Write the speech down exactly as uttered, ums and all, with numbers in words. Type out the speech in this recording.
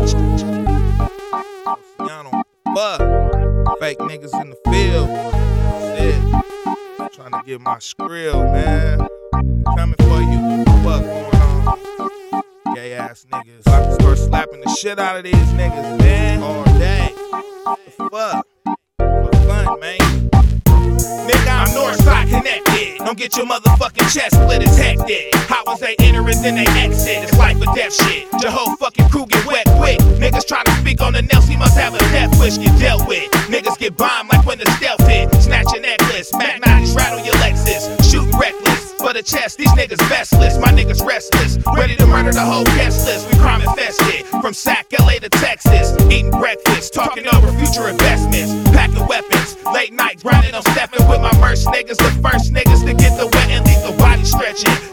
Fuck. Fake niggas in the field. Shit. Trying to get my skrill, man. Coming for you. Fuck going on? Gay ass niggas. I can start slapping the shit out of these niggas, man. All day. The fuck? For fun, man. Nigga, I'm Northside connected. Don't get your motherfucking chest split, it's hectic. How was they entering, then they exit? It's life or death shit. Your whole fucking crew get wet quick. Niggas try to speak on the nails, he must have a death wish get dealt with. Niggas get bombed like when the stealth hit. Snatch your necklace, Mac nineties rattle your Lexus. Shooting reckless for the chest, these niggas vestless. My niggas restless, ready to murder the whole guest list. We crime infested, from Sac L A to Texas. Eating breakfast, talking over future investments. Packing weapons, late night grinding on stepping with my merch niggas. The first niggas to get the wet and leave the body stretching.